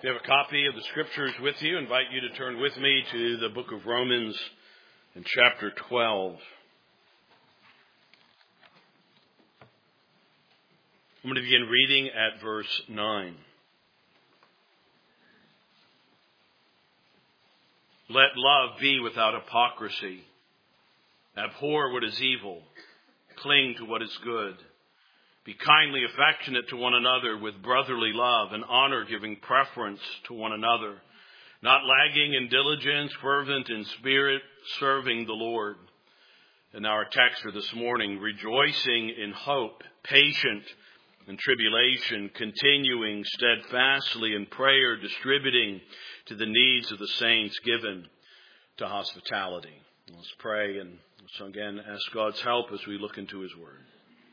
If you have a copy of the Scriptures with you, I invite you to turn with me to the book of Romans in chapter 12. I'm going to begin reading at verse 9. Let love be without hypocrisy. Abhor what is evil. Cling to what is good. Be kindly affectionate to one another with brotherly love and honor, giving preference to one another. Not lagging in diligence, fervent in spirit, serving the Lord. And our text for this morning, rejoicing in hope, patient in tribulation, continuing steadfastly in prayer, distributing to the needs of the saints, given to hospitality. Let's pray and so again ask God's help as we look into His Word.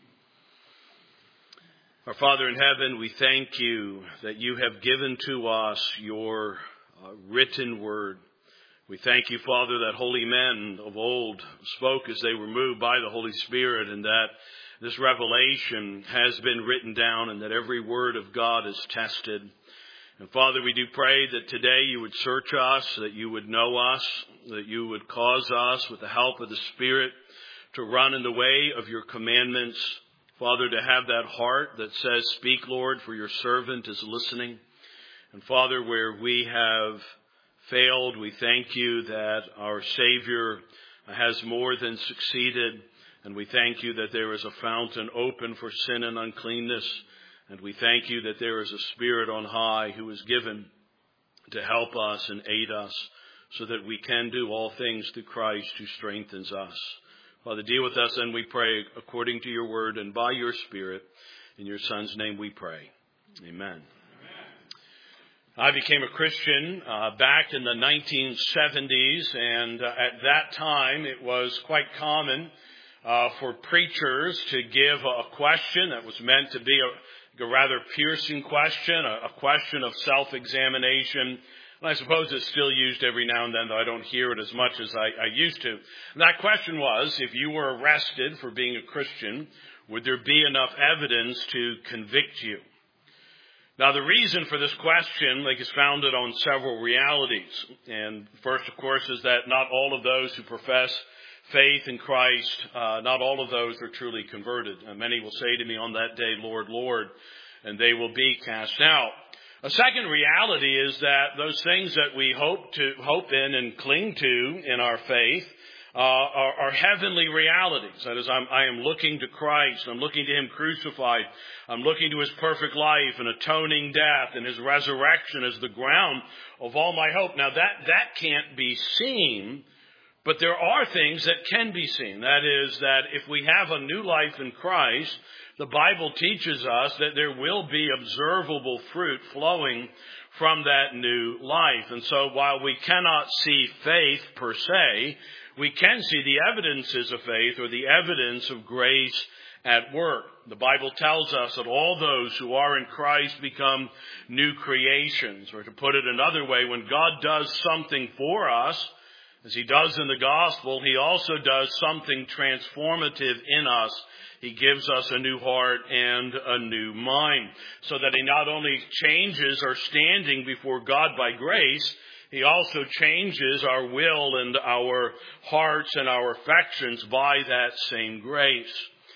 Our Father in heaven, we thank you that you have given to us your written word. We thank you, Father, that holy men of old spoke as they were moved by the Holy Spirit, and that this revelation has been written down and that every word of God is tested. And Father, we do pray that today you would search us, that you would know us, that you would cause us with the help of the Spirit to run in the way of your commandments. Father, to have that heart that says, speak, Lord, for your servant is listening. And Father, where we have failed, we thank you that our Savior has more than succeeded. And we thank you that there is a fountain open for sin and uncleanness. And we thank you that there is a Spirit on high who is given to help us and aid us so that we can do all things through Christ who strengthens us. Father, deal with us, and we pray according to your word and by your Spirit. In your Son's name we pray. Amen. I became a Christian back in the 1970s, and at that time it was quite common for preachers to give a question that was meant to be a rather piercing question, a question of self-examination. And I suppose it's still used every now and then, though I don't hear it as much as I used to. And that question was, if you were arrested for being a Christian, would there be enough evidence to convict you? Now, the reason for this question is founded on several realities. And first, of course, is that not all of those who profess faith in Christ, not all of those are truly converted. Many will say to me on that day, Lord, Lord, and they will be cast out. A second reality is that those things that we hope in and cling to in our faith are heavenly realities. That is, I am looking to Christ. I'm looking to Him crucified. I'm looking to His perfect life and atoning death and His resurrection as the ground of all my hope. Now that can't be seen, but there are things that can be seen. That is, that if we have a new life in Christ, the Bible teaches us that there will be observable fruit flowing from that new life. And so while we cannot see faith per se, we can see the evidences of faith or the evidence of grace at work. The Bible tells us that all those who are in Christ become new creations. Or to put it another way, when God does something for us, as He does in the gospel, He also does something transformative in us. He gives us a new heart and a new mind, so that He not only changes our standing before God by grace, He also changes our will and our hearts and our affections by that same grace.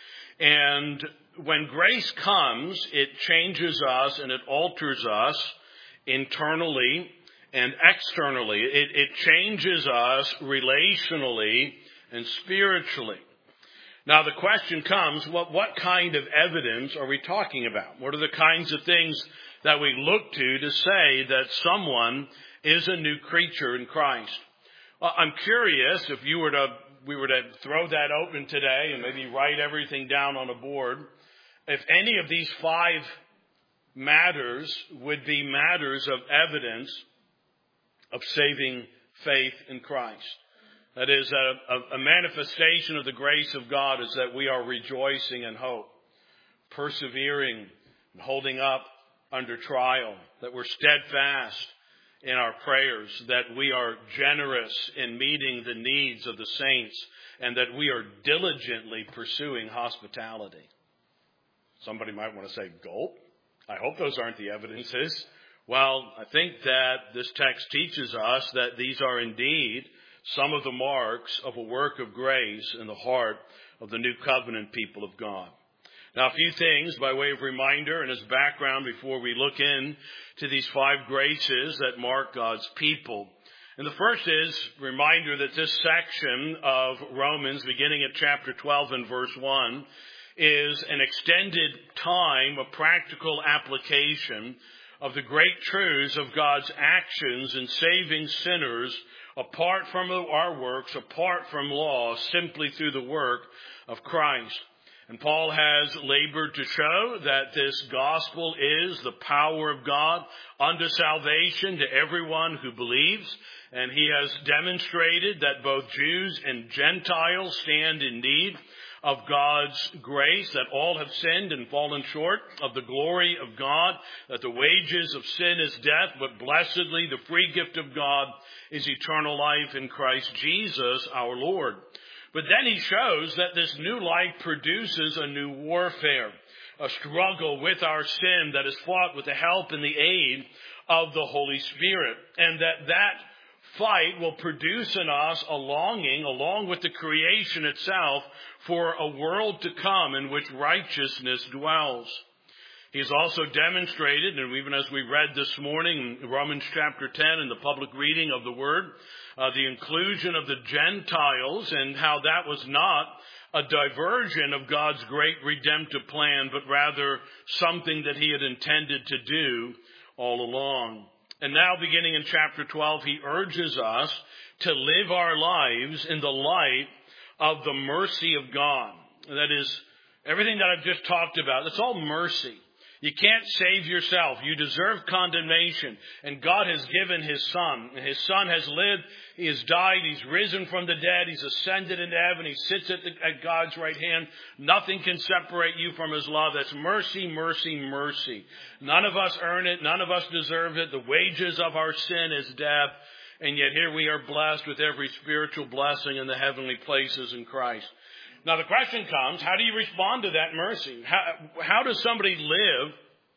And when grace comes, it changes us and it alters us internally and externally. It changes us relationally and spiritually. Now the question comes, what kind of evidence are we talking about? What are the kinds of things that we look to say that someone is a new creature in Christ? Well, I'm curious if we were to throw that open today and maybe write everything down on a board, if any of these 5 matters would be matters of evidence of saving faith in Christ. That is, a manifestation of the grace of God is that we are rejoicing in hope, persevering, and holding up under trial, that we're steadfast in our prayers, that we are generous in meeting the needs of the saints, and that we are diligently pursuing hospitality. Somebody might want to say, gulp. I hope those aren't the evidences. Well, I think that this text teaches us that these are indeed some of the marks of a work of grace in the heart of the new covenant people of God. Now, a few things by way of reminder and as background before we look into these 5 graces that mark God's people. And the first is reminder that this section of Romans, beginning at chapter 12 and verse 1, is an extended time of practical application of the great truths of God's actions in saving sinners apart from our works, apart from law, simply through the work of Christ. And Paul has labored to show that this gospel is the power of God unto salvation to everyone who believes. And he has demonstrated that both Jews and Gentiles stand in need of God's grace, that all have sinned and fallen short of the glory of God, that the wages of sin is death, but blessedly the free gift of God is eternal life in Christ Jesus our Lord. But then he shows that this new life produces a new warfare, a struggle with our sin that is fought with the help and the aid of the Holy Spirit, and that fight will produce in us a longing, along with the creation itself, for a world to come in which righteousness dwells. He has also demonstrated, and even as we read this morning in Romans chapter 10 in the public reading of the Word, the inclusion of the Gentiles and how that was not a diversion of God's great redemptive plan, but rather something that he had intended to do all along. And now, beginning in chapter 12, he urges us to live our lives in the light of the mercy of God. That is, everything that I've just talked about, it's all mercy. You can't save yourself. You deserve condemnation. And God has given his Son. And his Son has lived. He has died. He's risen from the dead. He's ascended into heaven. He sits at God's right hand. Nothing can separate you from his love. That's mercy, mercy, mercy. None of us earn it. None of us deserve it. The wages of our sin is death. And yet here we are blessed with every spiritual blessing in the heavenly places in Christ. Now the question comes, how do you respond to that mercy? How does somebody live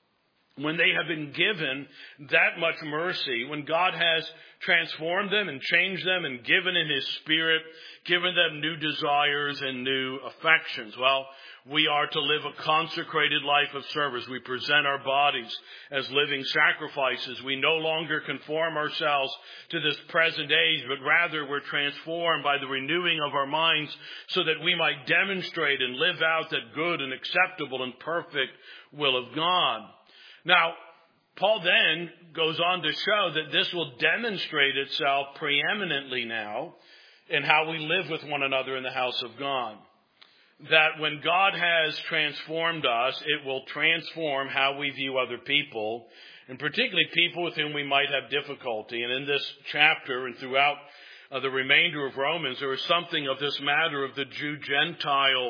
when they have been given that much mercy, when God has transformed them and changed them and given in his Spirit, given them new desires and new affections? Well, we are to live a consecrated life of service. We present our bodies as living sacrifices. We no longer conform ourselves to this present age, but rather we're transformed by the renewing of our minds so that we might demonstrate and live out that good and acceptable and perfect will of God. Now, Paul then goes on to show that this will demonstrate itself preeminently now in how we live with one another in the house of God. That when God has transformed us, it will transform how we view other people, and particularly people with whom we might have difficulty. And in this chapter and throughout the remainder of Romans, there is something of this matter of the Jew-Gentile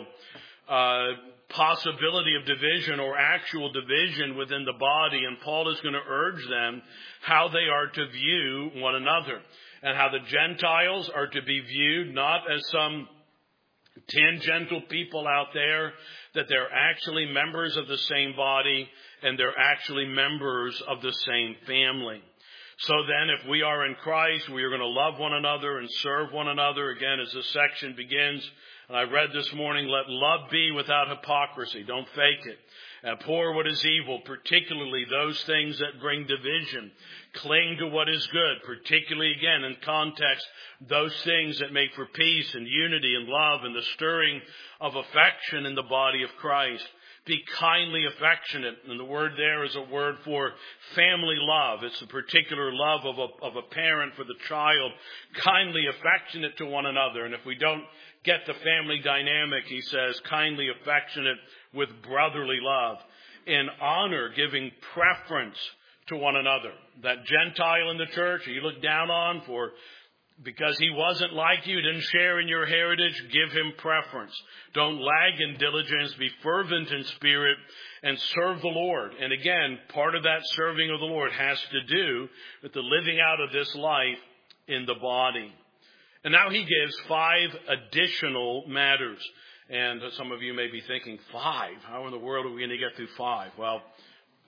possibility of division or actual division within the body. And Paul is going to urge them how they are to view one another, and how the Gentiles are to be viewed not as some tangential people out there, that they're actually members of the same body and they're actually members of the same family. So then, if we are in Christ, we are going to love one another and serve one another. Again, as this section begins, and I read this morning, let love be without hypocrisy. Don't fake it. Abhor what is evil, particularly those things that bring division. Cling to what is good, particularly, again, in context, those things that make for peace and unity and love and the stirring of affection in the body of Christ. Be kindly affectionate. And the word there is a word for family love. It's the particular love of a parent for the child. Kindly affectionate to one another. And if we don't get the family dynamic, he says, kindly affectionate with brotherly love. In honor, giving preference to one another. That Gentile in the church you look down on because he wasn't like you, didn't share in your heritage, give him preference. Don't lag in diligence, be fervent in spirit, and serve the Lord. And again, part of that serving of the Lord has to do with the living out of this life in the body. And now he gives 5 additional matters. And some of you may be thinking, 5? How in the world are we going to get through 5? Well,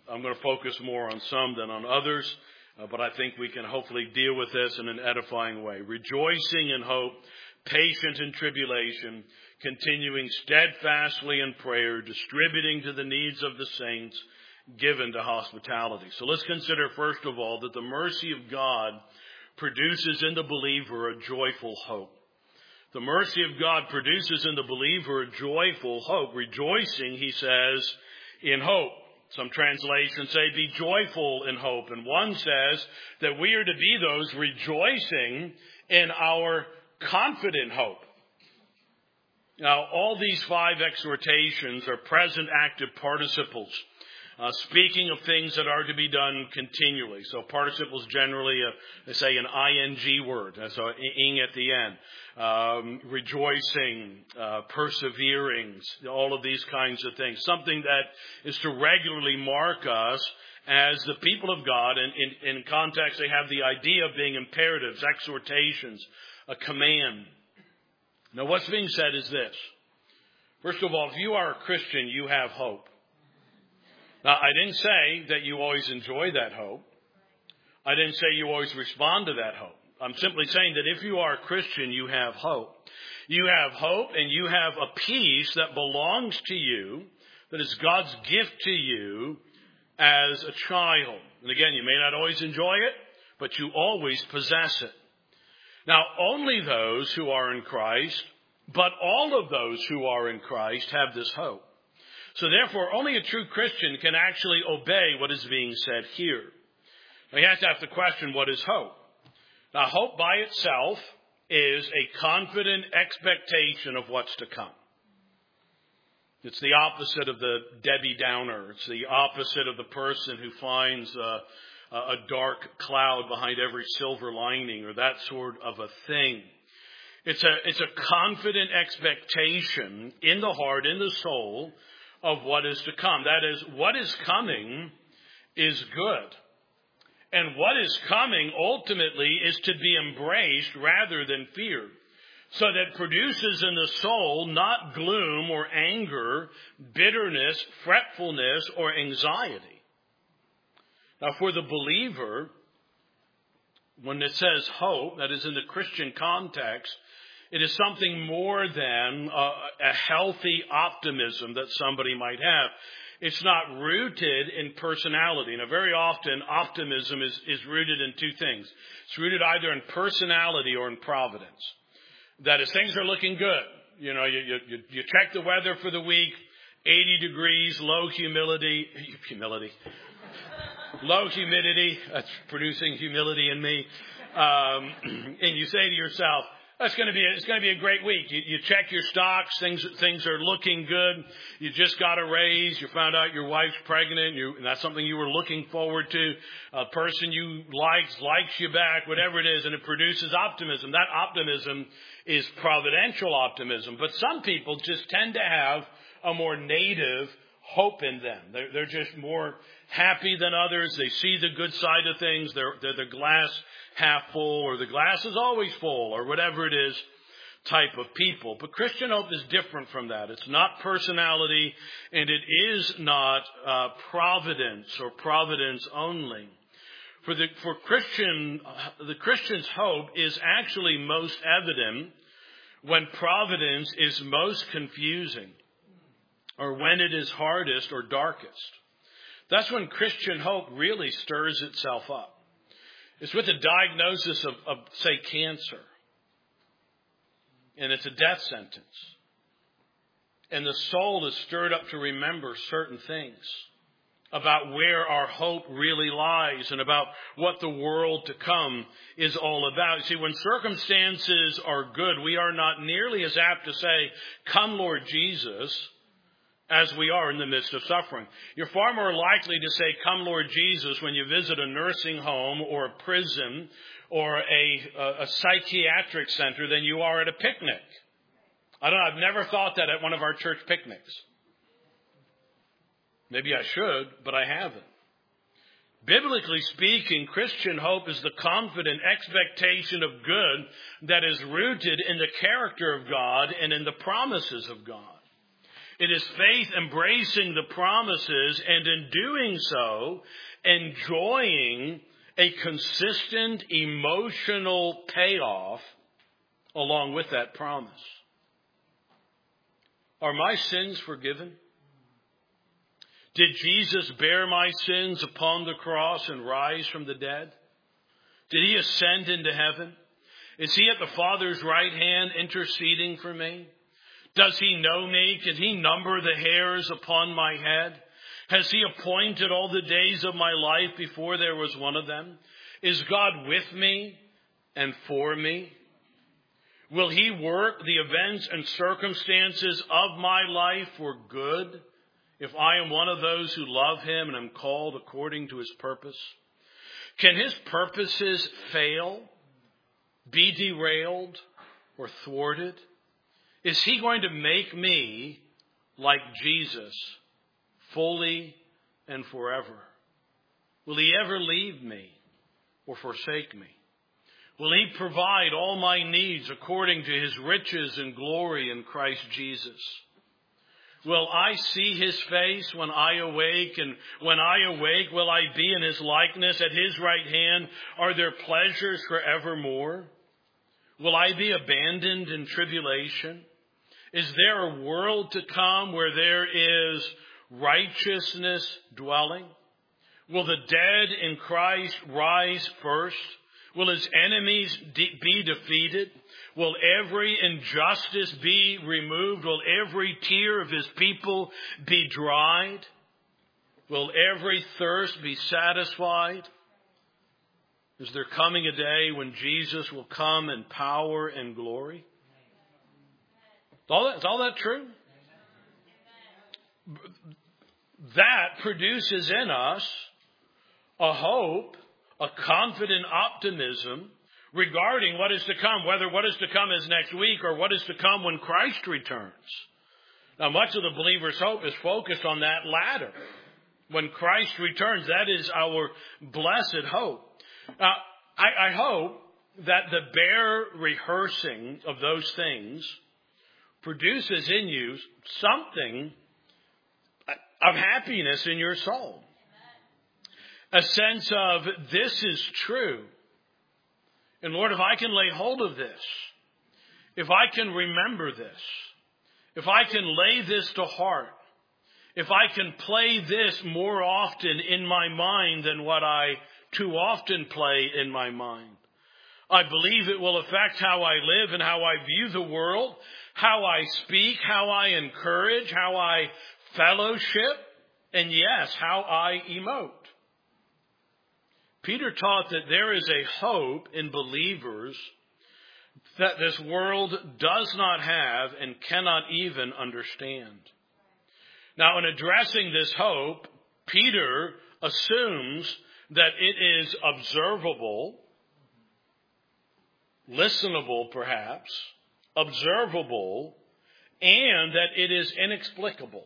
I'm going to focus more on some than on others, but I think we can hopefully deal with this in an edifying way. Rejoicing in hope, patient in tribulation, continuing steadfastly in prayer, distributing to the needs of the saints, given to hospitality. So let's consider, first of all, that the mercy of God produces in the believer a joyful hope. The mercy of God produces in the believer a joyful hope. Rejoicing, he says, in hope. Some translations say, be joyful in hope. And one says that we are to be those rejoicing in our confident hope. Now, all these 5 exhortations are present active participles, speaking of things that are to be done continually. So participles generally, they say an ing word, so ing at the end. Rejoicing, persevering, all of these kinds of things. Something that is to regularly mark us as the people of God. And in context, they have the idea of being imperatives, exhortations, a command. Now, what's being said is this. First of all, if you are a Christian, you have hope. Now, I didn't say that you always enjoy that hope. I didn't say you always respond to that hope. I'm simply saying that if you are a Christian, you have hope. You have hope and you have a peace that belongs to you, that is God's gift to you as a child. And again, you may not always enjoy it, but you always possess it. Now, only those who are in Christ, but all of those who are in Christ have this hope. So therefore, only a true Christian can actually obey what is being said here. Now, you have to ask the question, what is hope? Now, hope by itself is a confident expectation of what's to come. It's the opposite of the Debbie Downer. It's the opposite of the person who finds a dark cloud behind every silver lining or that sort of a thing. It's a confident expectation in the heart, in the soul, of what is to come. That is, what is coming is good. And what is coming ultimately is to be embraced rather than feared. So that produces in the soul not gloom or anger, bitterness, fretfulness, or anxiety. Now, for the believer, when it says hope, that is in the Christian context, it is something more than a healthy optimism that somebody might have. It's not rooted in personality. Now, very often, optimism is rooted in 2 things. It's rooted either in personality or in providence. That is, things are looking good. You know, you check the weather for the week, 80 degrees, low humidity. Low humidity, that's producing humility in me. And you say to yourself, it's going to be a great week. You check your stocks. Things are looking good. You just got a raise. You found out your wife's pregnant. And that's something you were looking forward to. A person you likes you back, whatever it is, and it produces optimism. That optimism is providential optimism. But some people just tend to have a more native hope in them. They're just more happy than others. They see the good side of things. They're the glass half full, or the glass is always full, or whatever it is type of people. But Christian hope is different from that. It's not personality, and it is not providence or providence only. The Christian's hope is actually most evident when providence is most confusing, or when it is hardest or darkest. That's when Christian hope really stirs itself up. It's with the diagnosis of, say, cancer. And it's a death sentence. And the soul is stirred up to remember certain things about where our hope really lies and about what the world to come is all about. You see, when circumstances are good, we are not nearly as apt to say, "Come, Lord Jesus," as we are in the midst of suffering. You're far more likely to say, "Come, Lord Jesus," when you visit a nursing home or a prison or a psychiatric center than you are at a picnic. I've never thought that at one of our church picnics. Maybe I should, but I haven't. Biblically speaking, Christian hope is the confident expectation of good that is rooted in the character of God and in the promises of God. It is faith embracing the promises and in doing so, enjoying a consistent emotional payoff along with that promise. Are my sins forgiven? Did Jesus bear my sins upon the cross and rise from the dead? Did he ascend into heaven? Is he at the Father's right hand interceding for me? Does he know me? Can he number the hairs upon my head? Has he appointed all the days of my life before there was one of them? Is God with me and for me? Will he work the events and circumstances of my life for good if I am one of those who love him and am called according to his purpose? Can his purposes fail, be derailed, or thwarted? Is he going to make me like Jesus fully and forever? Will he ever leave me or forsake me? Will he provide all my needs according to his riches and glory in Christ Jesus? Will I see his face when I awake? And when I awake, will I be in his likeness? At his right hand are there pleasures forevermore? Will I be abandoned in tribulation? Is there a world to come where there is righteousness dwelling? Will the dead in Christ rise first? Will his enemies be defeated? Will every injustice be removed? Will every tear of his people be dried? Will every thirst be satisfied? Is there coming a day when Jesus will come in power and glory? Is all that true? That produces in us a hope, a confident optimism regarding what is to come, whether what is to come is next week or what is to come when Christ returns. Now, much of the believer's hope is focused on that latter. When Christ returns, that is our blessed hope. I hope that the bare rehearsing of those things produces in you something of happiness in your soul. A sense of, this is true. And Lord, if I can lay hold of this, if I can remember this, if I can lay this to heart, if I can play this more often in my mind than what I too often play in my mind, I believe it will affect how I live and how I view the world, how I speak, how I encourage, how I fellowship, and yes, how I emote. Peter taught that there is a hope in believers that this world does not have and cannot even understand. Now, in addressing this hope, Peter assumes that it is observable, listenable perhaps, observable, and that it is inexplicable.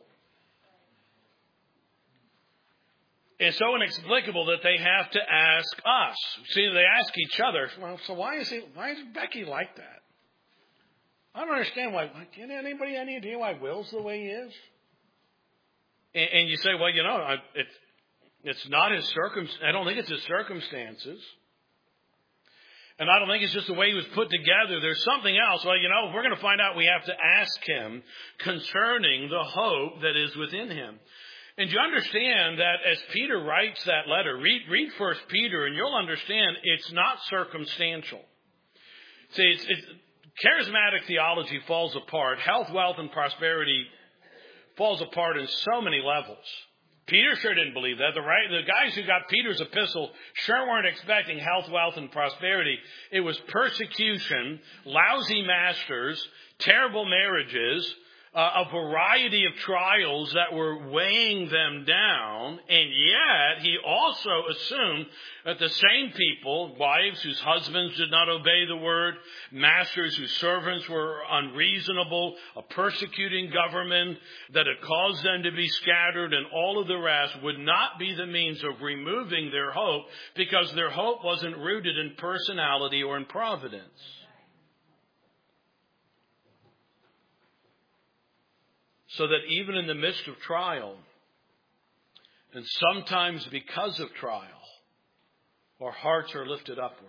It's so inexplicable that they have to ask us. See, they ask each other, well, so why is Becky like that? I don't understand why. Can anybody any idea why Will's the way he is? And you say, well, it's not his circumstances. I don't think it's his circumstances. And I don't think it's just the way he was put together. There's something else. Well, if we're going to find out, we have to ask him concerning the hope that is within him. And you understand that as Peter writes that letter, read 1 Peter and you'll understand it's not circumstantial. See, charismatic theology falls apart. Health, wealth, and prosperity falls apart in so many levels. Peter sure didn't believe that. The guys who got Peter's epistle sure weren't expecting health, wealth, and prosperity. It was persecution, lousy masters, terrible marriages, a variety of trials that were weighing them down, and yet he also assumed that the same people, wives whose husbands did not obey the word, masters whose servants were unreasonable, a persecuting government that had caused them to be scattered, and all of the rest would not be the means of removing their hope, because their hope wasn't rooted in personality or in providence. so that even in the midst of trial, and sometimes because of trial, our hearts are lifted upward.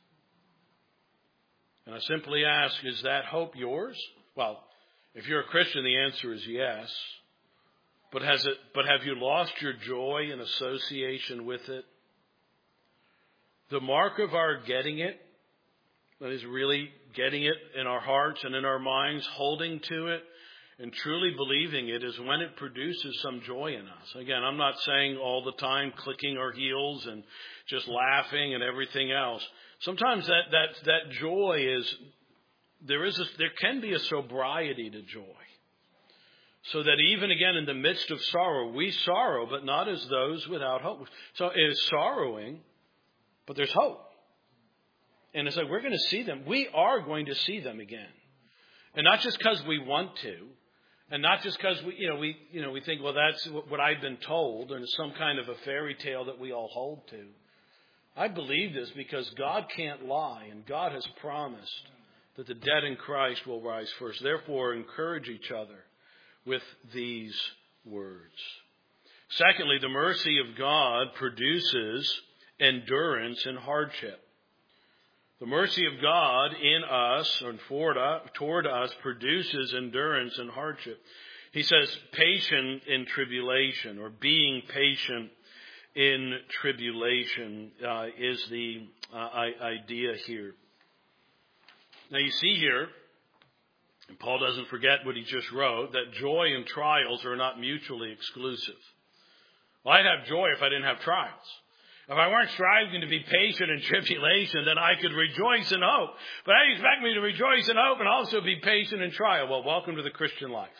And I simply ask, is that hope yours? Well, if you're a Christian, the answer is yes. But have you lost your joy in association with it? The mark of our getting it, that is really getting it in our hearts and in our minds, holding to it and truly believing it, is when it produces some joy in us. Again, I'm not saying all the time clicking our heels and just laughing and everything else. Sometimes that joy is, there can be a sobriety to joy. So that even again in the midst of sorrow, we sorrow, but not as those without hope. So it is sorrowing, but there's hope. And it's like we're going to see them. We are going to see them again. And not just because we want to, and not just because we think, well, that's what I've been told, and it's some kind of a fairy tale that we all hold to. I believe this because God can't lie, and God has promised that the dead in Christ will rise first. Therefore, encourage each other with these words. Secondly, the mercy of God produces endurance in hardship. The mercy of God in us and toward us produces endurance in hardship. He says patient in tribulation, or being patient in tribulation is the idea here. Now you see here, and Paul doesn't forget what he just wrote, that joy and trials are not mutually exclusive. Well, I'd have joy if I didn't have trials. If I weren't striving to be patient in tribulation, then I could rejoice in hope. But how do you expect me to rejoice in hope and also be patient in trial? Well, welcome to the Christian life.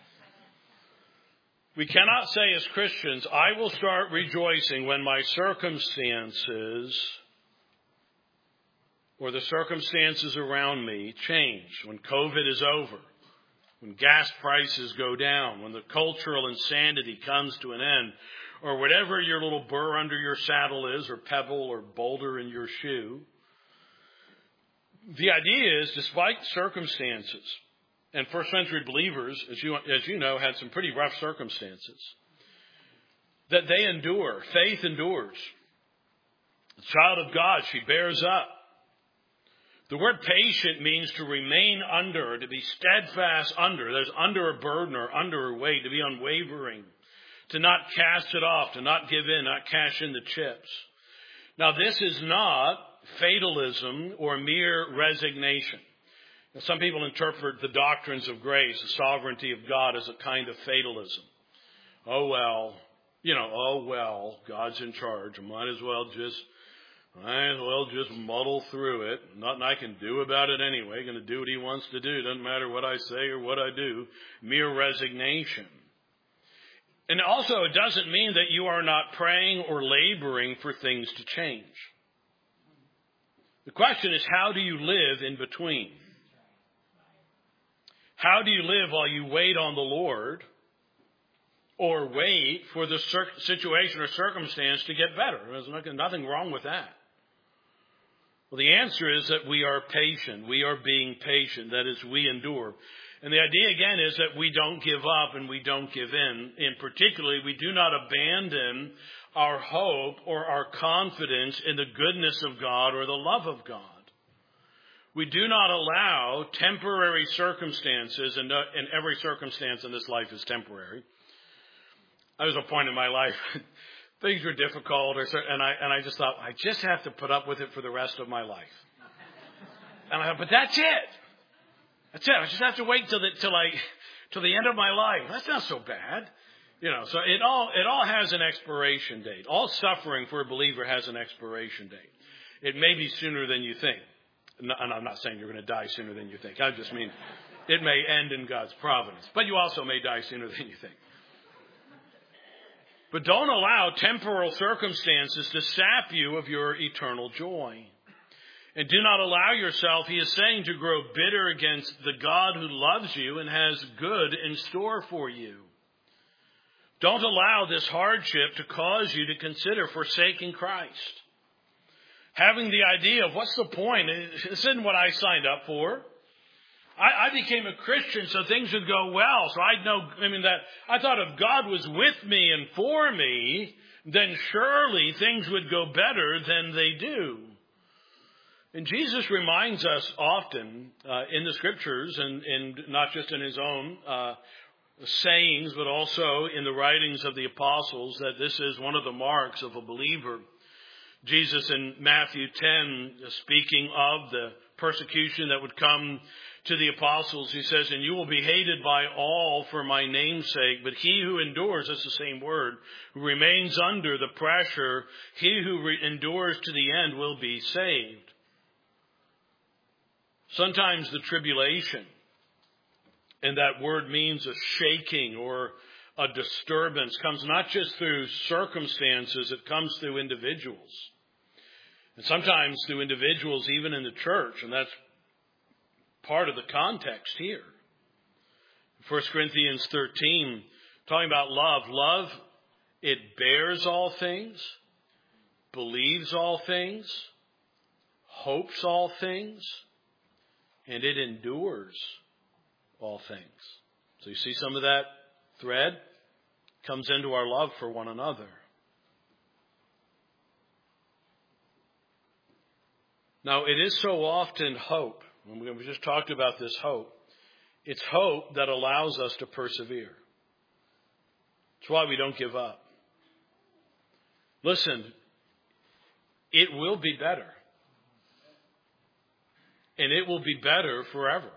We cannot say as Christians, I will start rejoicing when my circumstances or the circumstances around me change, when COVID is over, when gas prices go down, when the cultural insanity comes to an end, or whatever your little burr under your saddle is, or pebble or boulder in your shoe. The idea is, despite circumstances, and first century believers, as you know, had some pretty rough circumstances, that they endure. Faith endures. The child of God, she bears up. The word patient means to remain under, to be steadfast under. There's under a burden or under a weight, to be unwavering, to not cast it off, to not give in, not cash in the chips. Now, this is not fatalism or mere resignation. Now, some people interpret the doctrines of grace, the sovereignty of God, as a kind of fatalism. Oh, well, God's in charge. I might as well just muddle through it. Nothing I can do about it anyway. Going to do what he wants to do. Doesn't matter what I say or what I do. Mere resignation. And also, it doesn't mean that you are not praying or laboring for things to change. The question is, how do you live in between? How do you live while you wait on the Lord, or wait for the situation or circumstance to get better? There's nothing wrong with that. Well, the answer is that we are patient. We are being patient. That is, we endure. And the idea, again, is that we don't give up and we don't give in. And particularly, we do not abandon our hope or our confidence in the goodness of God or the love of God. We do not allow temporary circumstances, and every circumstance in this life is temporary. There was a point in my life, things were difficult, and I just thought, I just have to put up with it for the rest of my life. And I thought, but that's it. That's it. I just have to wait till the end of my life. That's not so bad. So it all has an expiration date. All suffering for a believer has an expiration date. It may be sooner than you think. And I'm not saying you're going to die sooner than you think. I just mean it may end in God's providence. But you also may die sooner than you think. But don't allow temporal circumstances to sap you of your eternal joy. And do not allow yourself, he is saying, to grow bitter against the God who loves you and has good in store for you. Don't allow this hardship to cause you to consider forsaking Christ. Having the idea of, what's the point? This isn't what I signed up for. I became a Christian so things would go well. So I'd know, that I thought if God was with me and for me, then surely things would go better than they do. And Jesus reminds us often in the Scriptures, and not just in his own sayings, but also in the writings of the apostles, that this is one of the marks of a believer. Jesus in Matthew 10, speaking of the persecution that would come to the apostles, he says, "And you will be hated by all for my name's sake, but he who endures," that's the same word, "who remains under the pressure, he who endures to the end will be saved." Sometimes the tribulation, and that word means a shaking or a disturbance, comes not just through circumstances, it comes through individuals. And sometimes through individuals even in the church, and that's part of the context here. 1 Corinthians 13, talking about love. Love, it bears all things, believes all things, hopes all things, and it endures all things. So you see some of that thread comes into our love for one another. Now, it is so often hope, and we just talked about this hope. It's hope that allows us to persevere. It's why we don't give up. Listen, it will be better. And it will be better forever.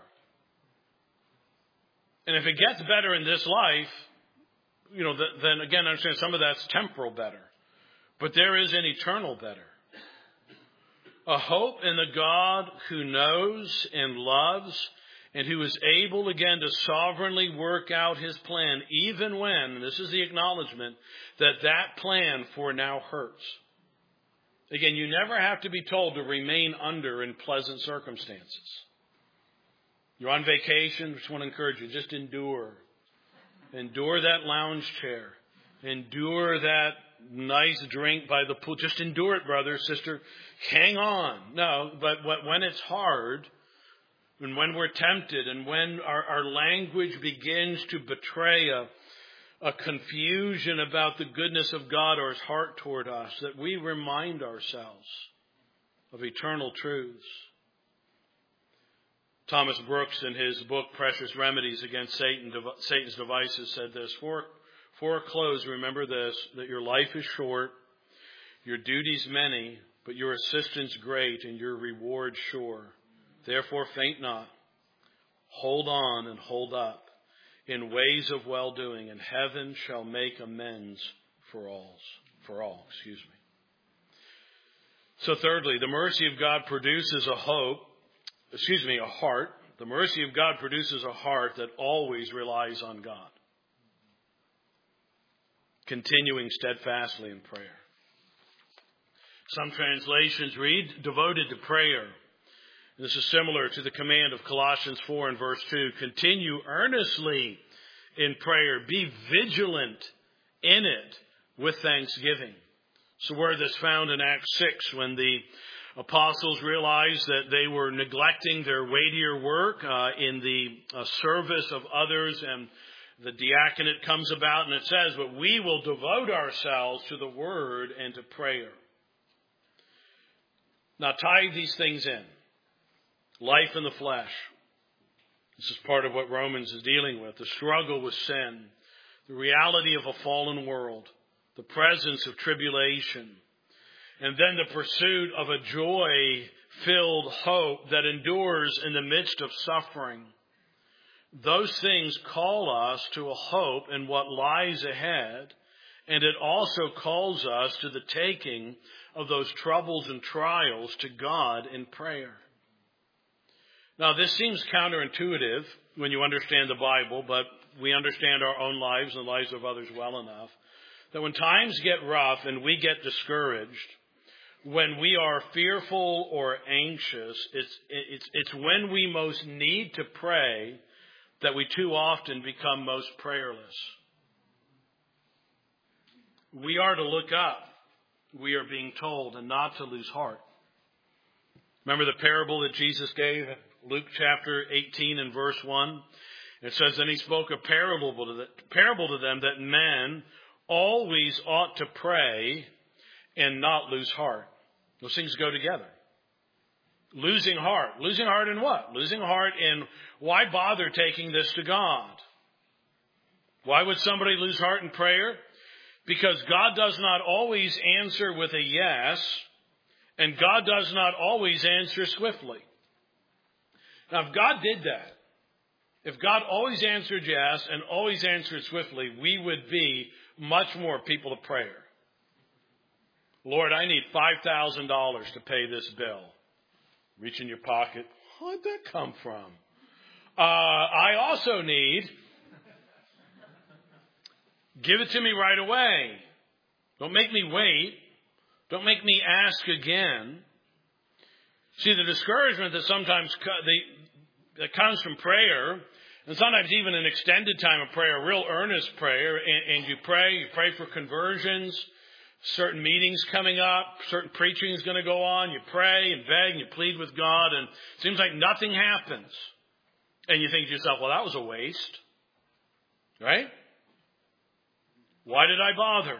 And if it gets better in this life, then again, understand some of that's temporal better. But there is an eternal better. A hope in the God who knows and loves and who is able again to sovereignly work out his plan, even when, and this is the acknowledgement, that plan for now hurts. Again, you never have to be told to remain under in pleasant circumstances. You're on vacation, just want to encourage you, just endure. Endure that lounge chair. Endure that nice drink by the pool. Just endure it, brother, sister. Hang on. No, but when it's hard, and when we're tempted, and when our language begins to betray a confusion about the goodness of God or his heart toward us, that we remind ourselves of eternal truths. Thomas Brooks, in his book, Precious Remedies Against Satan's Devices, said this: For a close, remember this, that your life is short, your duties many, but your assistance great and your reward sure. Therefore faint not. Hold on and hold up in ways of well-doing, and heaven shall make amends for all. So thirdly, the mercy of God produces a heart. The mercy of God produces a heart that always relies on God, continuing steadfastly in prayer. Some translations read, devoted to prayer. This is similar to the command of Colossians 4 and verse 2. Continue earnestly in prayer. Be vigilant in it with thanksgiving. It's a word that's found in Acts 6 when the apostles realized that they were neglecting their weightier work in the service of others, and the diaconate comes about and it says, but we will devote ourselves to the word and to prayer. Now tie these things in. Life in the flesh. This is part of what Romans is dealing with. The struggle with sin. The reality of a fallen world. The presence of tribulation. And then the pursuit of a joy-filled hope that endures in the midst of suffering. Those things call us to a hope in what lies ahead. And it also calls us to the taking of those troubles and trials to God in prayer. Now, this seems counterintuitive when you understand the Bible, but we understand our own lives and the lives of others well enough that when times get rough and we get discouraged, when we are fearful or anxious, it's when we most need to pray that we too often become most prayerless. We are to look up, we are being told, and not to lose heart. Remember the parable that Jesus gave Luke chapter 18 and verse 1. It says, "Then he spoke a parable to them that men always ought to pray and not lose heart." Those things go together. Losing heart. Losing heart in what? Losing heart in why bother taking this to God? Why would somebody lose heart in prayer? Because God does not always answer with a yes, and God does not always answer swiftly. Now, if God did that, if God always answered yes and always answered swiftly, we would be much more people of prayer. Lord, I need $5,000 to pay this bill. Reach in your pocket. Where'd that come from? I also need. Give it to me right away. Don't make me wait. Don't make me ask again. See, the discouragement that sometimes that comes from prayer, and sometimes even an extended time of prayer, real earnest prayer, and you pray for conversions, certain meetings coming up, certain preaching is going to go on, you pray and beg and you plead with God, and it seems like nothing happens. And you think to yourself, well, that was a waste. Right? Why did I bother?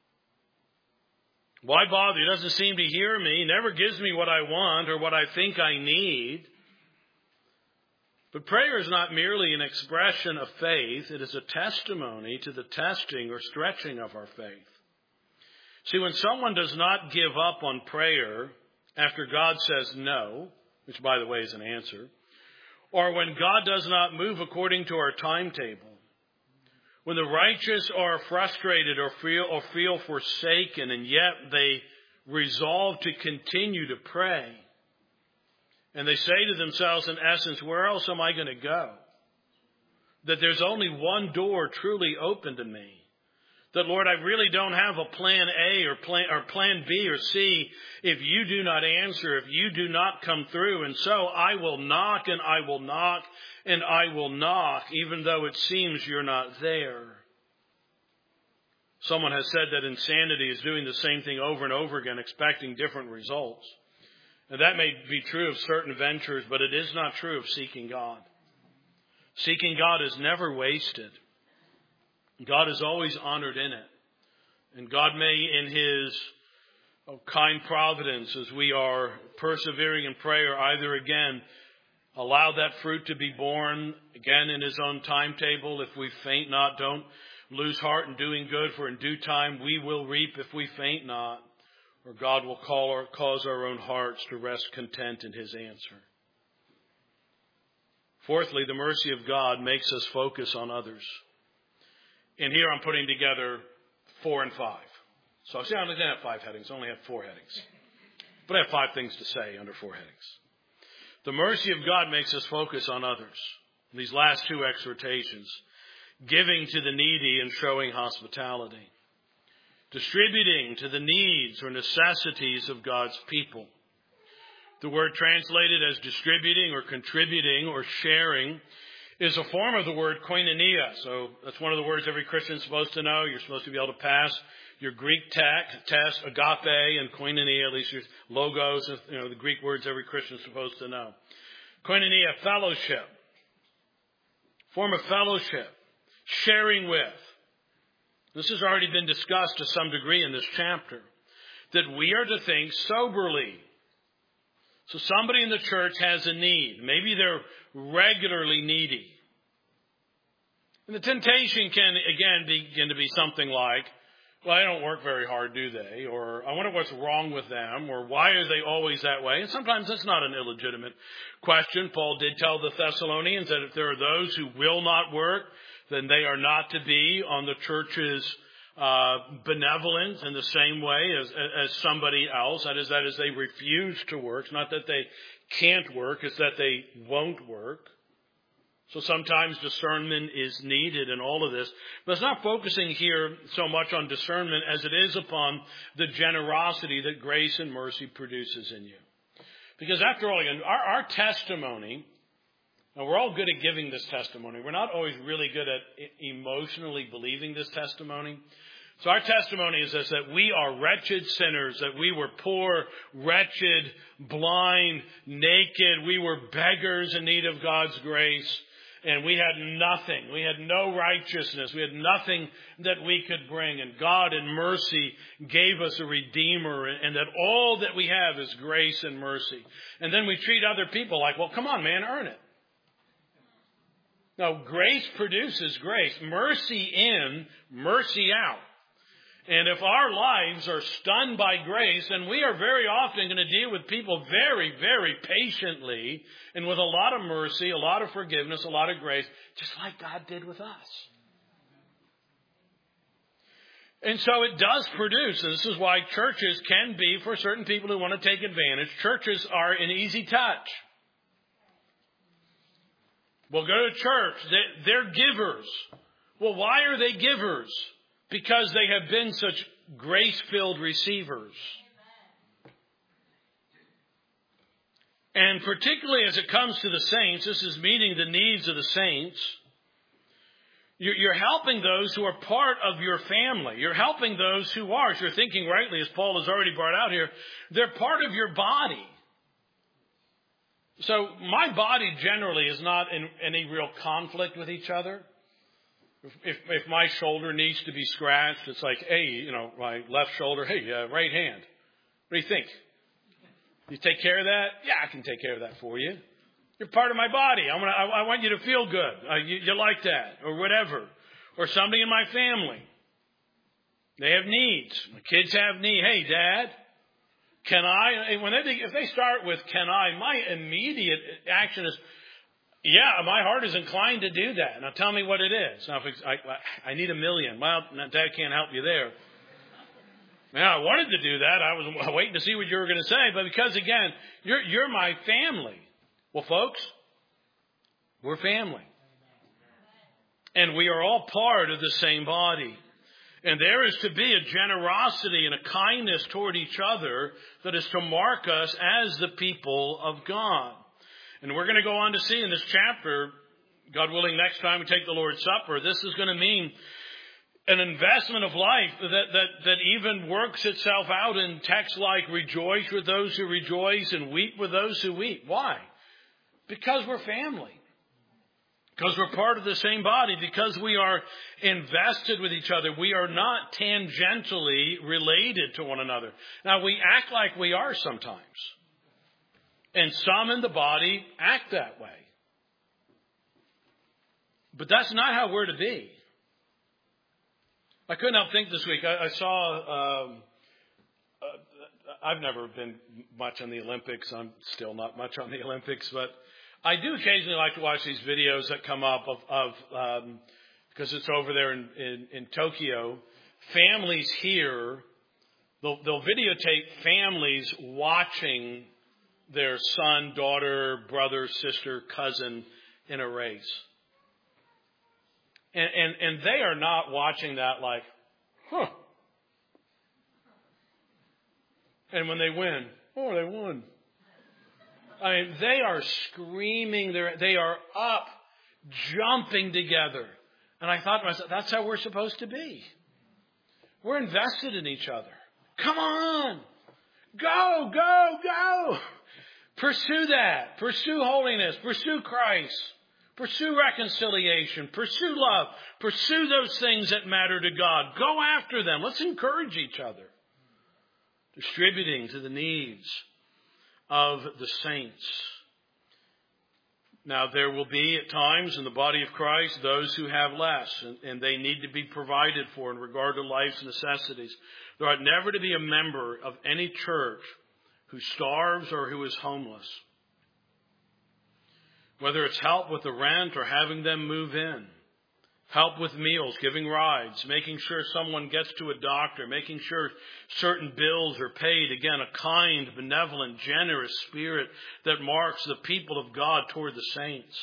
Why bother? He doesn't seem to hear me. He never gives me what I want or what I think I need. But prayer is not merely an expression of faith. It is a testimony to the testing or stretching of our faith. See, when someone does not give up on prayer after God says no, which by the way is an answer, or when God does not move according to our timetable, when the righteous are frustrated or feel forsaken, and yet they resolve to continue to pray, and they say to themselves, in essence, where else am I going to go? That there's only one door truly open to me. That, Lord, I really don't have a plan A or plan B or C if you do not answer, if you do not come through. And so I will knock and I will knock and I will knock, even though it seems you're not there. Someone has said that insanity is doing the same thing over and over again, expecting different results. And that may be true of certain ventures, but it is not true of seeking God. Seeking God is never wasted. God is always honored in it. And God may, in His kind providence, as we are persevering in prayer, either again allow that fruit to be born again in His own timetable. If we faint not, don't lose heart in doing good, for in due time we will reap if we faint not. Or God will cause our own hearts to rest content in His answer. Fourthly, the mercy of God makes us focus on others. And here I'm putting together 4 and 5. So see, I only have 5 headings. I only have 4 headings. But I have 5 things to say under 4 headings. The mercy of God makes us focus on others. These last 2 exhortations. Giving to the needy and showing hospitality. Distributing to the needs or necessities of God's people. The word translated as distributing or contributing or sharing is a form of the word koinonia. So that's one of the words every Christian is supposed to know. You're supposed to be able to pass your Greek test, agape and koinonia, at least your logos, the Greek words every Christian is supposed to know. Koinonia, fellowship. Form of fellowship. Sharing with. This has already been discussed to some degree in this chapter. That we are to think soberly. So somebody in the church has a need. Maybe they're regularly needy. And the temptation can, again, begin to be something like, well, they don't work very hard, do they? Or I wonder what's wrong with them? Or why are they always that way? And sometimes that's not an illegitimate question. Paul did tell the Thessalonians that if there are those who will not work, then they are not to be on the church's benevolence in the same way as somebody else. That is, they refuse to work. It's not that they can't work, it's that they won't work. So sometimes discernment is needed in all of this. But it's not focusing here so much on discernment as it is upon the generosity that grace and mercy produces in you. Because after all, again, our testimony, now we're all good at giving this testimony. We're not always really good at emotionally believing this testimony. So our testimony is this, that we are wretched sinners, that we were poor, wretched, blind, naked. We were beggars in need of God's grace. And we had nothing. We had no righteousness. We had nothing that we could bring. And God in mercy gave us a Redeemer. And that all that we have is grace and mercy. And then we treat other people like, well, come on, man, earn it. No, grace produces grace. Mercy in, mercy out. And if our lives are stunned by grace, then we are very often going to deal with people very, very patiently and with a lot of mercy, a lot of forgiveness, a lot of grace, just like God did with us. And so it does produce, and this is why churches can be, for certain people who want to take advantage, churches are an easy touch. We'll go to church. They're givers. Well, why are they givers? Because they have been such grace-filled receivers. And particularly as it comes to the saints, this is meeting the needs of the saints. You're helping those who are part of your family. You're helping those who are, as you're thinking rightly, as Paul has already brought out here, they're part of your body. So my body generally is not in any real conflict with each other. If my shoulder needs to be scratched, it's like, hey, my left shoulder, hey, right hand. What do you think? You take care of that? Yeah, I can take care of that for you. You're part of my body. I want you to feel good. You like that or whatever. Or somebody in my family. They have needs. My kids have needs. Hey, Dad, can I? If they start with can I, my immediate action is, yeah, my heart is inclined to do that. Now tell me what it is. Now, if I need $1 million. Well, Dad can't help you there. Now, I wanted to do that. I was waiting to see what you were going to say. But because, again, you're my family. Well, folks, we're family. And we are all part of the same body. And there is to be a generosity and a kindness toward each other that is to mark us as the people of God. And we're going to go on to see in this chapter, God willing, next time we take the Lord's Supper, this is going to mean an investment of life that even works itself out in texts like rejoice with those who rejoice and weep with those who weep. Why? Because we're family. Because we're part of the same body. Because we are invested with each other. We are not tangentially related to one another. Now, we act like we are sometimes. And some in the body act that way. But that's not how we're to be. I couldn't help think this week. I saw, I've never been much on the Olympics. I'm still not much on the Olympics. But I do occasionally like to watch these videos that come up of because it's over there in Tokyo. Families here, they'll videotape families watching their son, daughter, brother, sister, cousin in a race. And they are not watching that like, huh. And when they win, oh, they won. I mean, they are screaming. They are up, jumping together. And I thought to myself, that's how we're supposed to be. We're invested in each other. Come on. Go, go, go. Pursue that. Pursue holiness. Pursue Christ. Pursue reconciliation. Pursue love. Pursue those things that matter to God. Go after them. Let's encourage each other. Distributing to the needs of the saints. Now, there will be at times in the body of Christ those who have less, and they need to be provided for in regard to life's necessities. There ought never to be a member of any church who starves or who is homeless. Whether it's help with the rent or having them move in. Help with meals, giving rides, making sure someone gets to a doctor, making sure certain bills are paid. Again, a kind, benevolent, generous spirit that marks the people of God toward the saints.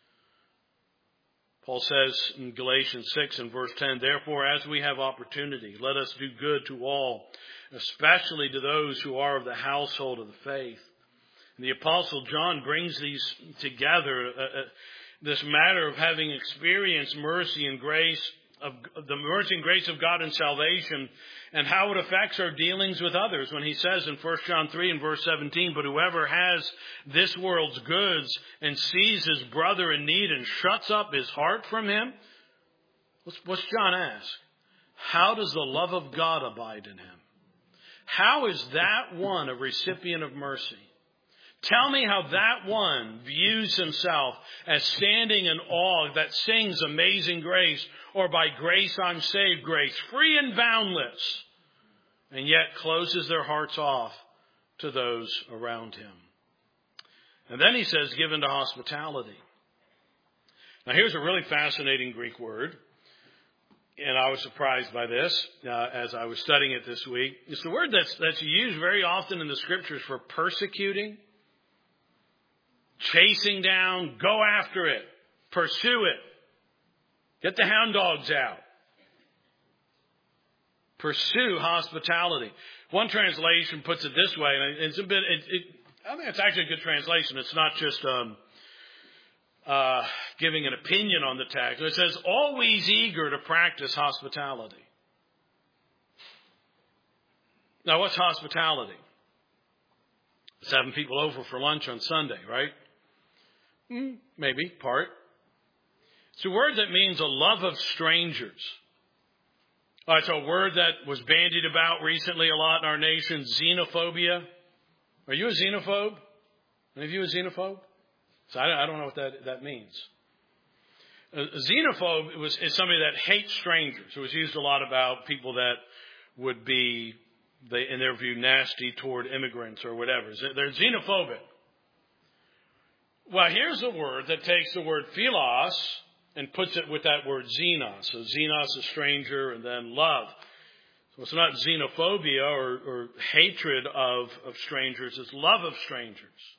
Paul says in Galatians 6 and verse 10, therefore, as we have opportunity, let us do good to all, especially to those who are of the household of the faith. And the Apostle John brings these together, this matter of having experienced mercy and grace the mercy and grace of God and salvation, and how it affects our dealings with others. When he says in 1 John 3 and verse 17, but whoever has this world's goods and sees his brother in need and shuts up his heart from him, what's John ask? How does the love of God abide in him? How is that one a recipient of mercy? Tell me how that one views himself as standing in awe that sings Amazing Grace, or by grace I'm saved, grace free and boundless, and yet closes their hearts off to those around him. And then he says, given to hospitality. Now here's a really fascinating Greek word, and I was surprised by this as I was studying it this week. It's the word that's used very often in the scriptures for persecuting, chasing down, go after it, pursue it, get the hound dogs out. Pursue hospitality. One translation puts it this way, and it's a bit. I think it's actually a good translation. It's not just giving an opinion on the text. It says, always eager to practice hospitality. Now, what's hospitality? It's having people over for lunch on Sunday, right? Maybe, part. It's a word that means a love of strangers. It's a word that was bandied about recently a lot in our nation, xenophobia. Are you a xenophobe? Any of you a xenophobe? So I don't know what that means. A xenophobe is somebody that hates strangers. It was used a lot about people that would be, in their view, nasty toward immigrants or whatever. They're xenophobic. Well, here's a word that takes the word philos and puts it with that word xenos. So xenos is stranger, and then love. So it's not xenophobia or hatred of strangers. It's love of strangers.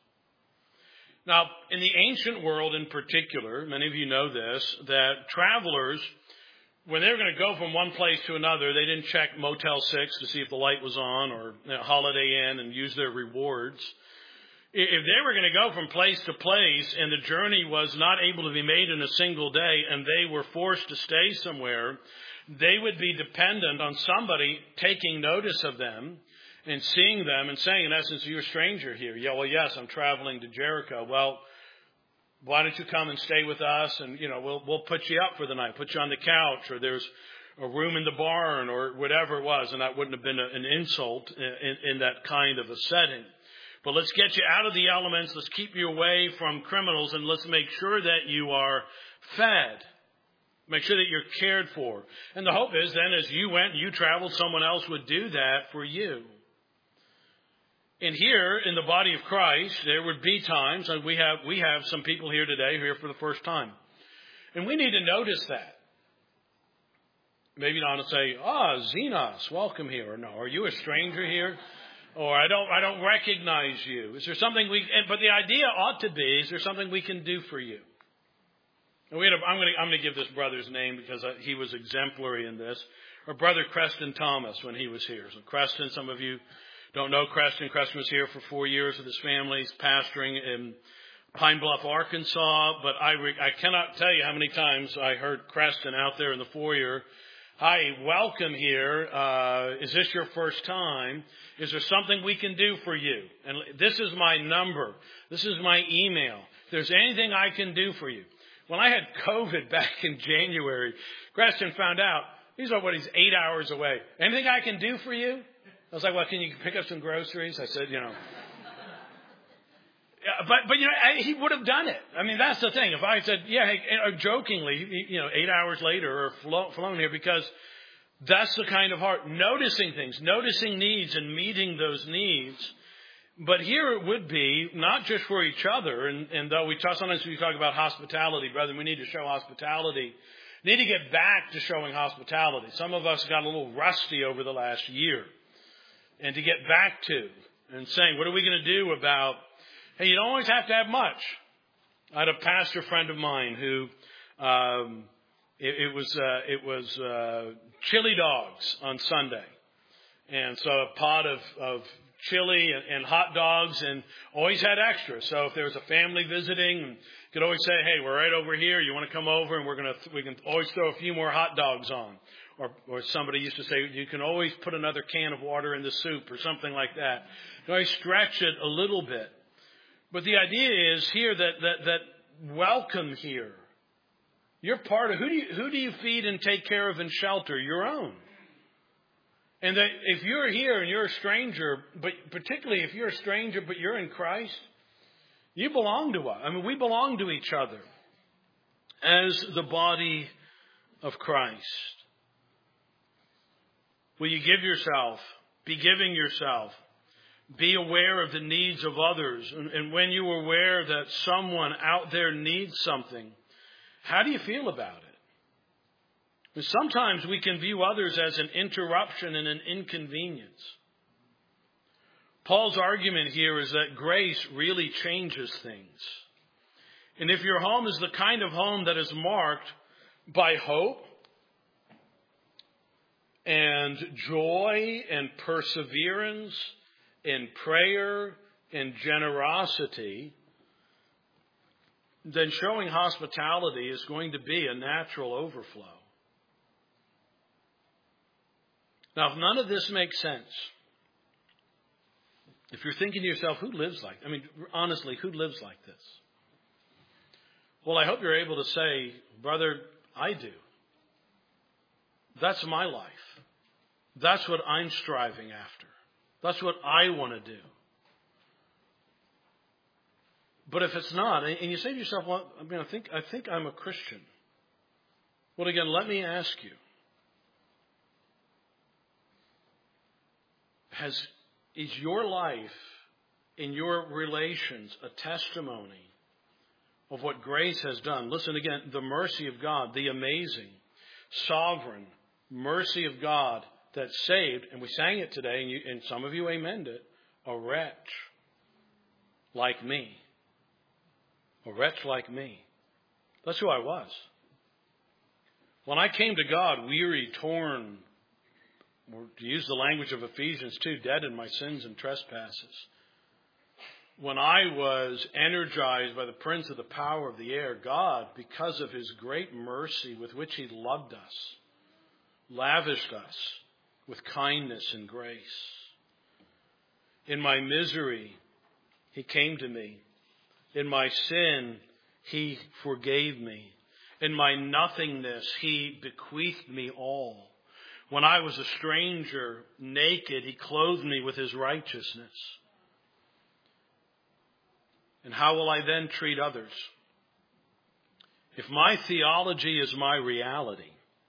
Now, in the ancient world in particular, many of you know this, that travelers, when they were going to go from one place to another, they didn't check Motel 6 to see if the light was on, or Holiday Inn and use their rewards. If they were going to go from place to place and the journey was not able to be made in a single day and they were forced to stay somewhere, they would be dependent on somebody taking notice of them and seeing them and saying, in essence, you're a stranger here. Yeah, well, yes, I'm traveling to Jericho. Well, why don't you come and stay with us? And, we'll put you up for the night, put you on the couch, or there's a room in the barn, or whatever it was. And that wouldn't have been an insult in that kind of a setting. But let's get you out of the elements. Let's keep you away from criminals, and let's make sure that you are fed. Make sure that you're cared for. And the hope is then as you went and you traveled, someone else would do that for you. And here in the body of Christ, there would be times, and we have some people here today who are here for the first time. And we need to notice that. Maybe not to say, Xenos, welcome here. Or no, are you a stranger here? Or I don't recognize you. Is there something but the idea ought to be, is there something we can do for you? And I'm going to give this brother's name because he was exemplary in this. Our brother Creston Thomas when he was here. So Creston, some of you don't know Creston. Creston was here for 4 years with his family. He's pastoring in Pine Bluff, Arkansas. But I cannot tell you how many times I heard Creston out there in the foyer. Hi, welcome here. Is this your first time? Is there something we can do for you? And this is my number. This is my email. If there's anything I can do for you. When I had COVID back in January, Creston found out, he's 8 hours away. Anything I can do for you? I was like, well, can you pick up some groceries? I said, Yeah, but he would have done it. I mean, that's the thing. If I said, jokingly, 8 hours later or flown here, because that's the kind of heart, noticing things, noticing needs and meeting those needs. But here it would be not just for each other. And though sometimes we talk about hospitality, brethren, we need to show hospitality. We need to get back to showing hospitality. Some of us got a little rusty over the last year. And to get back to and saying, what are we going to do about, hey, you don't always have to have much. I had a pastor friend of mine who, it was chili dogs on Sunday. And so a pot of chili and hot dogs, and always had extra. So if there was a family visiting, you could always say, "Hey, we're right over here. You want to come over?" And we can always throw a few more hot dogs on. Or somebody used to say, "You can always put another can of water in the soup," or something like that. You can always stretch it a little bit. But the idea is here that welcome here. You're part of, who do you feed and take care of and shelter? Your own. And that if you're here and you're a stranger, but particularly if you're a stranger but you're in Christ, you belong to us. I mean, we belong to each other as the body of Christ. Will you give yourself? Be giving yourself. Be aware of the needs of others. And when you are aware that someone out there needs something, how do you feel about it? Because sometimes we can view others as an interruption and an inconvenience. Paul's argument here is that grace really changes things. And if your home is the kind of home that is marked by hope and joy and perseverance and prayer and generosity, then showing hospitality is going to be a natural overflow. Now, if none of this makes sense, if you're thinking to yourself, honestly, who lives like this? Well, I hope you're able to say, brother, I do. That's my life. That's what I'm striving after. That's what I want to do. But if it's not, and you say to yourself, well, I think I'm a Christian. Well, again, let me ask you. Is your life in your relations a testimony of what grace has done? Listen again, the mercy of God, the amazing, sovereign mercy of God that saved, and we sang it today, and some of you amened it, a wretch like me. A wretch like me. That's who I was. When I came to God, weary, torn, or to use the language of Ephesians 2, dead in my sins and trespasses. When I was energized by the prince of the power of the air, God, because of His great mercy with which He loved us, lavished us with kindness and grace. In my misery, He came to me. In my sin, He forgave me. In my nothingness, He bequeathed me all. When I was a stranger, naked, He clothed me with His righteousness. And how will I then treat others? If my theology is my reality,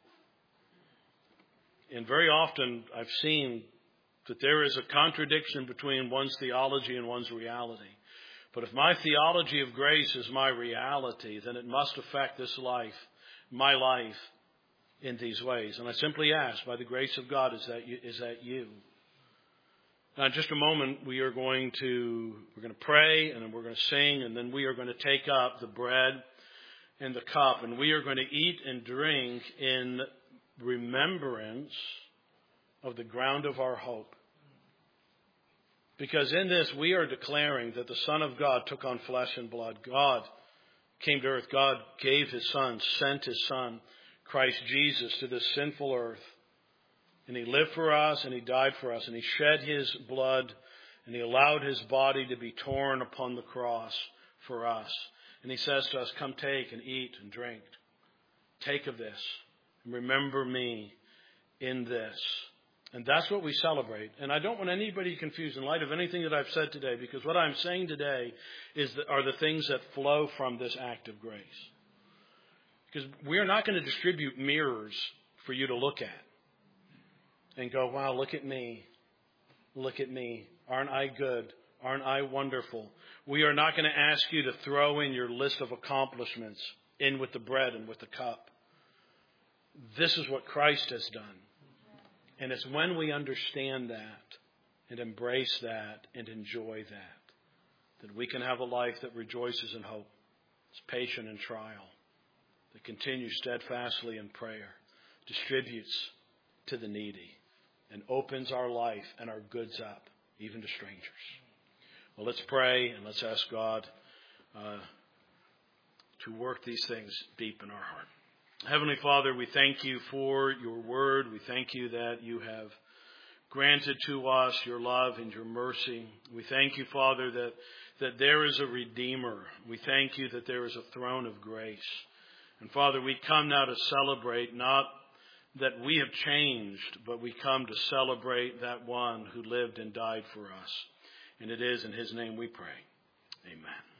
and very often I've seen that there is a contradiction between one's theology and one's reality. But if my theology of grace is my reality, then it must affect this life, my life, in these ways. And I simply ask, by the grace of God, is that you? Now, in just a moment, we're going to pray, and then we're going to sing, and then we are going to take up the bread and the cup, and we are going to eat and drink in remembrance of the ground of our hope. Because in this, we are declaring that the Son of God took on flesh and blood. God came to earth. God gave His Son, sent His Son, Christ Jesus, to this sinful earth. And He lived for us, and He died for us, and He shed His blood, and He allowed His body to be torn upon the cross for us. And He says to us, come take and eat and drink. Take of this, and remember me in this. And that's what we celebrate. And I don't want anybody confused in light of anything that I've said today, because what I'm saying today are the things that flow from this act of grace. Because we are not going to distribute mirrors for you to look at and go, wow, look at me. Look at me. Aren't I good? Aren't I wonderful? We are not going to ask you to throw in your list of accomplishments in with the bread and with the cup. This is what Christ has done. And it's when we understand that and embrace that and enjoy that we can have a life that rejoices in hope, is patient in trial, that continues steadfastly in prayer, distributes to the needy, and opens our life and our goods up even to strangers. Well, let's pray and let's ask God to work these things deep in our heart. Heavenly Father, we thank you for your word. We thank you that you have granted to us your love and your mercy. We thank you, Father, that there is a Redeemer. We thank you that there is a throne of grace. And Father, we come now to celebrate not that we have changed, but we come to celebrate that one who lived and died for us. And it is in his name we pray. Amen.